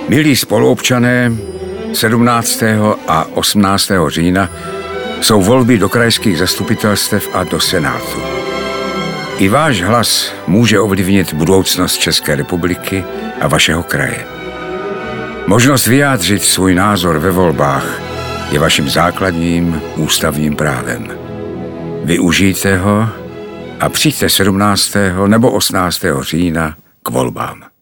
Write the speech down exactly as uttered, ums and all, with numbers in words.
Milí spoluobčané, sedmnáctého a osmnáctého října jsou volby do krajských zastupitelstev a do Senátu. I váš hlas může ovlivnit budoucnost České republiky a vašeho kraje. Možnost vyjádřit svůj názor ve volbách je vaším základním ústavním právem. Využijte ho a přijďte sedmnáctého nebo osmnáctého října k volbám.